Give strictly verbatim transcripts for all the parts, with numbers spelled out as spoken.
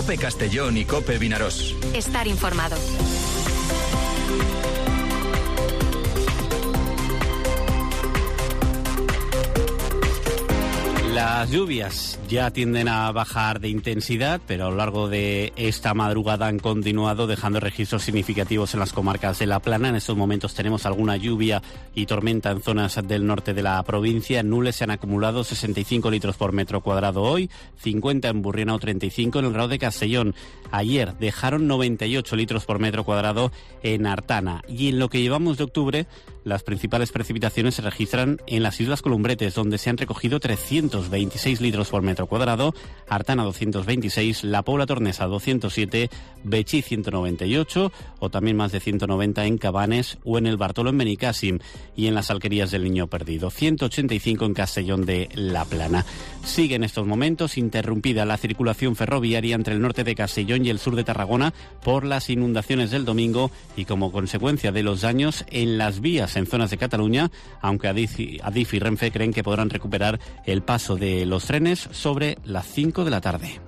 COPE Castellón y COPE Vinarós. Estar informado. Las lluvias ya tienden a bajar de intensidad, pero a lo largo de esta madrugada han continuado dejando registros significativos en las comarcas de La Plana. En estos momentos tenemos alguna lluvia y tormenta en zonas del norte de la provincia. En Nules se han acumulado sesenta y cinco litros por metro cuadrado hoy, cincuenta en Burriana o treinta y cinco en el Grau de Castellón. Ayer dejaron noventa y ocho litros por metro cuadrado en Artana. Y en lo que llevamos de octubre, las principales precipitaciones se registran en las Islas Columbretes, donde se han recogido trescientos veintiséis litros por metro cuadrado, Artana doscientos veintiséis, La Pobla Tornesa doscientos siete, Betxí ciento noventa y ocho o también más de ciento noventa en Cabanes o en el Bartolo en Benicàssim y en las Alquerías del Niño Perdido, ciento ochenta y cinco en Castellón de la Plana. Sigue en estos momentos interrumpida la circulación ferroviaria entre el norte de Castellón y el sur de Tarragona por las inundaciones del domingo y como consecuencia de los daños en las vías en zonas de Cataluña, aunque Adif y, Adif y Renfe creen que podrán recuperar el paso de los trenes sobre las cinco de la tarde.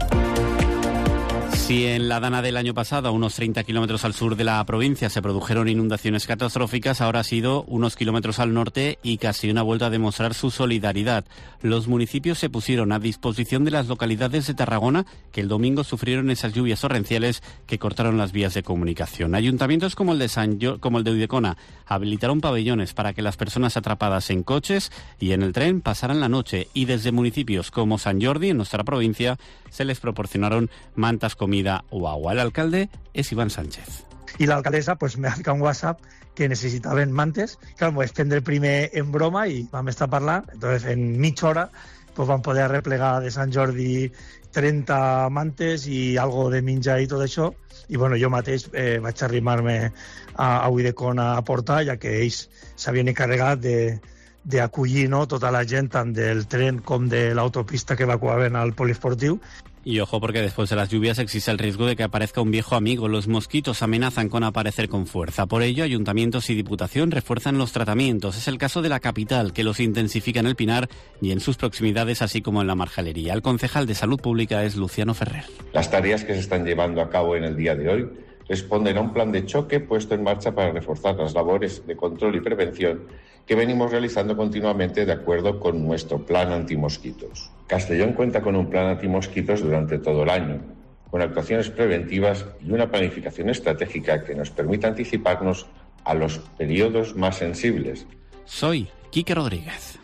Si en la Dana del año pasado, a unos treinta kilómetros al sur de la provincia, se produjeron inundaciones catastróficas, ahora ha sido unos kilómetros al norte y Castellón ha vuelto a demostrar su solidaridad. Los municipios se pusieron a disposición de las localidades de Tarragona que el domingo sufrieron esas lluvias torrenciales que cortaron las vías de comunicación. Ayuntamientos como el de San Yo- como el de Ulldecona habilitaron pabellones para que las personas atrapadas en coches y en el tren pasaran la noche, y desde municipios como Sant Jordi, en nuestra provincia, se les proporcionaron mantas, comida o agua. El alcalde es Iván Sánchez. I l'alcaldessa pues, m'ha ficat un WhatsApp que necessitaven mantes. Clar, m'ho vaig prendre primer en broma i vam estar parlant. Entonces, en mitja hora pues, vam poder replegar de Sant Jordi trenta mantes i algo de menjar i tot això. I bueno, jo mateix eh, vaig arrimar-me a, a Ulldecona a portar, ja que ells s'havien encarregat de d'acollir, no, tota la gent, tant del tren com de l'autopista que evacuaven al poliesportiu. Y ojo, porque después de las lluvias existe el riesgo de que aparezca un viejo amigo. Los mosquitos amenazan con aparecer con fuerza. Por ello, ayuntamientos y diputación refuerzan los tratamientos. Es el caso de la capital, que los intensifica en el Pinar y en sus proximidades, así como en la Marjalería. El concejal de Salud Pública es Luciano Ferrer. Las tareas que se están llevando a cabo en el día de hoy responden a un plan de choque puesto en marcha para reforzar las labores de control y prevención que venimos realizando continuamente de acuerdo con nuestro plan antimosquitos. Castellón cuenta con un plan antimosquitos durante todo el año, con actuaciones preventivas y una planificación estratégica que nos permita anticiparnos a los periodos más sensibles. Soy Quique Rodríguez.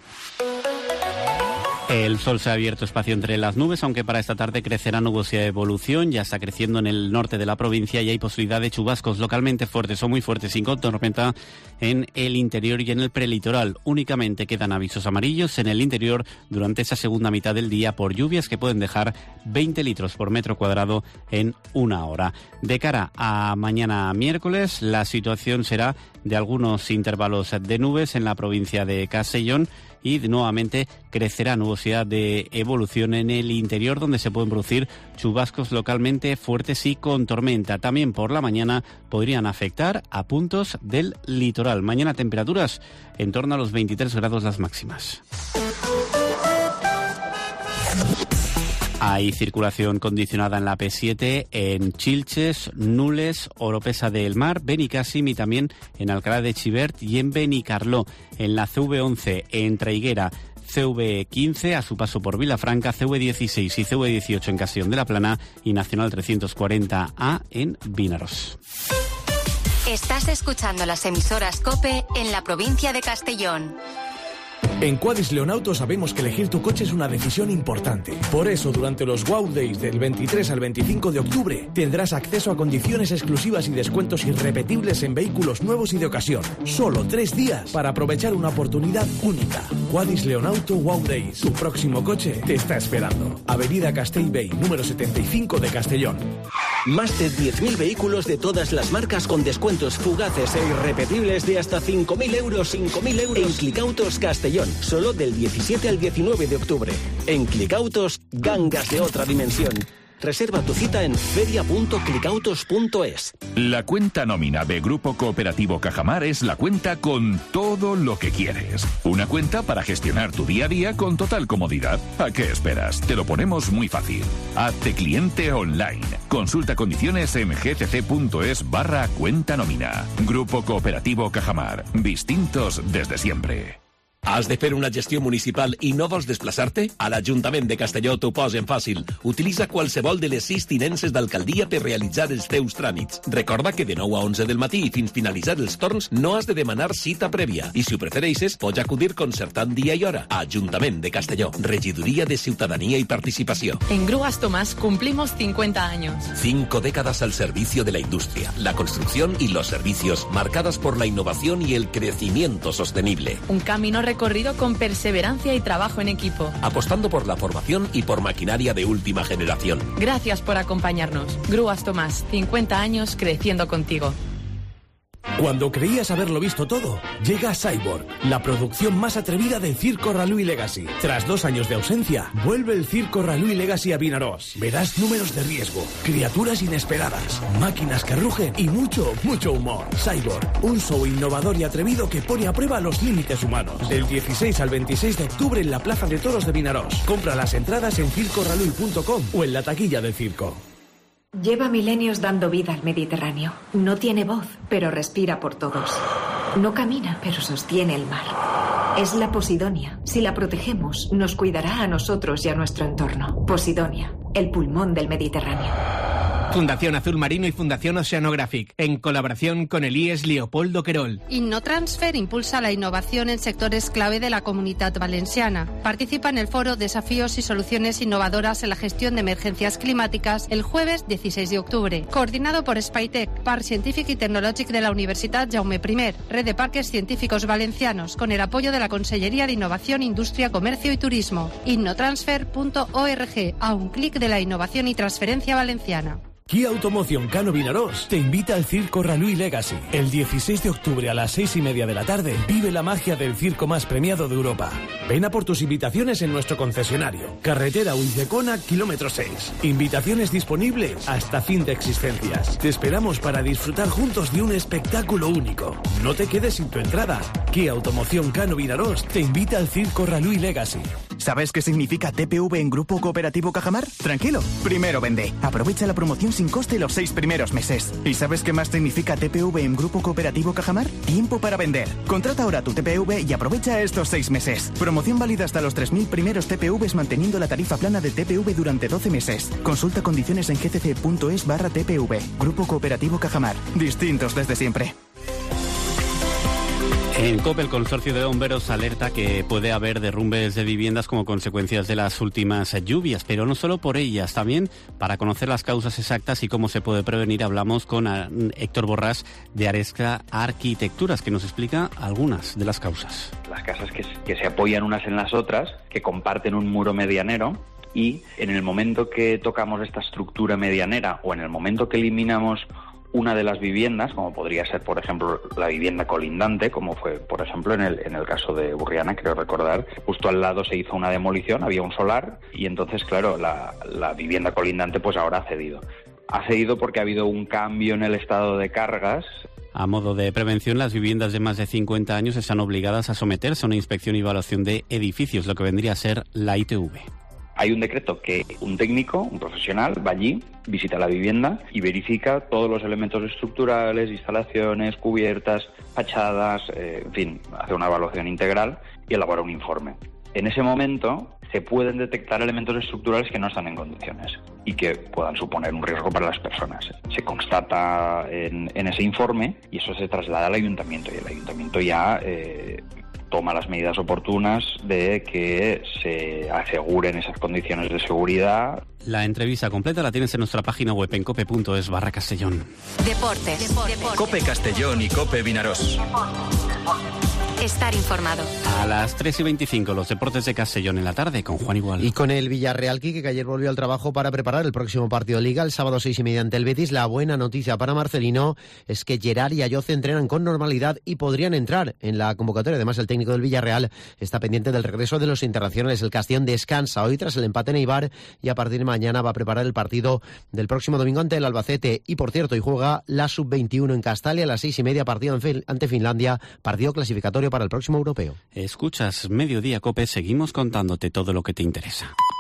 El sol se ha abierto espacio entre las nubes, aunque para esta tarde crecerá nubosidad de evolución. Ya está creciendo en el norte de la provincia y hay posibilidad de chubascos localmente fuertes o muy fuertes sin con tormenta en el interior y en el prelitoral. Únicamente quedan avisos amarillos en el interior durante esa segunda mitad del día por lluvias que pueden dejar veinte litros por metro cuadrado en una hora. De cara a mañana miércoles, la situación será de algunos intervalos de nubes en la provincia de Castellón y nuevamente crecerá nubosidad de evolución en el interior, donde se pueden producir chubascos localmente fuertes y con tormenta. También por la mañana podrían afectar a puntos del litoral. Mañana temperaturas en torno a los veintitrés grados las máximas. Hay circulación condicionada en la P siete, en Chilches, Nules, Oropesa del Mar, Benicàssim y también en Alcalá de Xivert y en Benicarló. En la C V once, en Traiguera, C V quince a su paso por Vilafranca, C V dieciséis y C V dieciocho en Castellón de la Plana y Nacional trescientos cuarenta A en Vinarós. Estás escuchando las emisoras COPE en la provincia de Castellón. En Quadis Leonauto sabemos que elegir tu coche es una decisión importante. Por eso, durante los Wow Days del veintitrés al veinticinco de octubre, tendrás acceso a condiciones exclusivas y descuentos irrepetibles en vehículos nuevos y de ocasión. Solo tres días para aprovechar una oportunidad única. Quadis Leonauto Wow Days. Tu próximo coche te está esperando. Avenida Castellbell, número setenta y cinco de Castellón. Más de diez mil vehículos de todas las marcas con descuentos fugaces e irrepetibles de hasta cinco mil euros. cinco mil euros en Clicautos Castellón. Solo del diecisiete al diecinueve de octubre. En Clicautos, gangas de otra dimensión. Reserva tu cita en feria punto clicautos punto es. La cuenta nómina de Grupo Cooperativo Cajamar es la cuenta con todo lo que quieres. Una cuenta para gestionar tu día a día con total comodidad. ¿A qué esperas? Te lo ponemos muy fácil. Hazte cliente online. Consulta condiciones en gcc.es barra cuenta nómina. Grupo Cooperativo Cajamar. Distintos desde siempre. Has de fer una gestió municipal i no vols desplaçar-te? A l'Ajuntament de Castelló t'ho posen fàcil. Utilitza qualsevol de les sis tinences d'alcaldia per realitzar els teus tràmits. Recorda que de nou a onze del matí i fins finalitzar els torns no has de demanar cita prèvia. I si ho prefereixes, pots acudir concertant dia i hora. Ajuntament de Castelló. Regiduría de Ciudadanía y Participación. En Grúas Tomás cumplimos cincuenta años. Cinco décadas al servicio de la industria, la construcción y los servicios, marcadas por la innovación y el crecimiento sostenible. Un camino recorrido con perseverancia y trabajo en equipo. Apostando por la formación y por maquinaria de última generación. Gracias por acompañarnos. Grúas Tomás, cincuenta años creciendo contigo. Cuando creías haberlo visto todo, llega Cyborg, la producción más atrevida del Circo Ralui Legacy. Tras dos años de ausencia, vuelve el Circo Ralui Legacy a Vinaròs. Verás números de riesgo, criaturas inesperadas, máquinas que rugen y mucho, mucho humor. Cyborg, un show innovador y atrevido que pone a prueba los límites humanos. Del dieciséis al veintiséis de octubre en la Plaza de Toros de Vinaròs. Compra las entradas en circo ralui punto com o en la taquilla del circo. Lleva milenios dando vida al Mediterráneo. No tiene voz, pero respira por todos. No camina, pero sostiene el mar. Es la Posidonia. Si la protegemos, nos cuidará a nosotros y a nuestro entorno. Posidonia, el pulmón del Mediterráneo. Fundación Azul Marino y Fundación Oceanographic, en colaboración con el I E S Leopoldo Querol. Innotransfer impulsa la innovación en sectores clave de la Comunitat Valenciana. Participa en el foro Desafíos y Soluciones Innovadoras en la Gestión de Emergencias Climáticas el jueves dieciséis de octubre. Coordinado por Spytech, Parc Científic y Tecnològic de la Universitat Jaume I, Red de Parques Científicos Valencianos, con el apoyo de la Consellería de Innovación, Industria, Comercio y Turismo. innotransfer punto org, a un clic de la innovación y transferencia valenciana. Kia Automoción Cano Vinaròs te invita al Circo Ralui Legacy. El dieciséis de octubre a las seis y media de la tarde vive la magia del circo más premiado de Europa. Ven a por tus invitaciones en nuestro concesionario. Carretera Ulldecona, kilómetro seis. Invitaciones disponibles hasta fin de existencias. Te esperamos para disfrutar juntos de un espectáculo único. No te quedes sin tu entrada. Kia Automoción Cano Vinaròs te invita al Circo Ralui Legacy. ¿Sabes qué significa T P V en Grupo Cooperativo Cajamar? Tranquilo, primero vende. Aprovecha la promoción sin coste los seis primeros meses. ¿Y sabes qué más significa T P V en Grupo Cooperativo Cajamar? Tiempo para vender. Contrata ahora tu T P V y aprovecha estos seis meses. Promoción válida hasta los tres mil primeros T P Vs manteniendo la tarifa plana de T P V durante doce meses. Consulta condiciones en gcc.es barra T P V. Grupo Cooperativo Cajamar. Distintos desde siempre. En COPE, el consorcio de bomberos alerta que puede haber derrumbes de viviendas como consecuencias de las últimas lluvias, pero no solo por ellas, también para conocer las causas exactas y cómo se puede prevenir, hablamos con Héctor Borràs de Aresca Arquitecturas, que nos explica algunas de las causas. Las casas que, que se apoyan unas en las otras, que comparten un muro medianero, y en el momento que tocamos esta estructura medianera o en el momento que eliminamos una de las viviendas, como podría ser, por ejemplo, la vivienda colindante, como fue, por ejemplo, en el, en el caso de Burriana, creo recordar, justo al lado se hizo una demolición, había un solar, y entonces, claro, la, la vivienda colindante pues ahora ha cedido. Ha cedido porque ha habido un cambio en el estado de cargas. A modo de prevención, las viviendas de más de cincuenta años están obligadas a someterse a una inspección y evaluación de edificios, lo que vendría a ser la I T V. Hay un decreto que un técnico, un profesional, va allí, visita la vivienda y verifica todos los elementos estructurales, instalaciones, cubiertas, fachadas, eh, en fin, hace una evaluación integral y elabora un informe. En ese momento se pueden detectar elementos estructurales que no están en condiciones y que puedan suponer un riesgo para las personas. Se constata en, en ese informe y eso se traslada al ayuntamiento y el ayuntamiento ya Eh, toma las medidas oportunas de que se aseguren esas condiciones de seguridad. La entrevista completa la tienes en nuestra página web en cope.es barra Castellón. Deportes. Deportes. Cope Castellón y Cope Vinaròs. estar informado. A las tres y veinticinco, los deportes de Castellón en la tarde con Juan Igual. Y con el Villarreal, Quique, que ayer volvió al trabajo para preparar el próximo partido de Liga, el sábado seis y media ante el Betis. La buena noticia para Marcelino es que Gerard y Ayoce entrenan con normalidad y podrían entrar en la convocatoria. Además, el técnico del Villarreal está pendiente del regreso de los internacionales. El Castellón descansa hoy tras el empate en Eibar y a partir de mañana va a preparar el partido del próximo domingo ante el Albacete. Y por cierto, hoy juega la sub veintiuno en Castalia a las seis y media, partido ante Finlandia, partido clasificatorio para el próximo europeo. Escuchas Mediodía COPE, seguimos contándote todo lo que te interesa.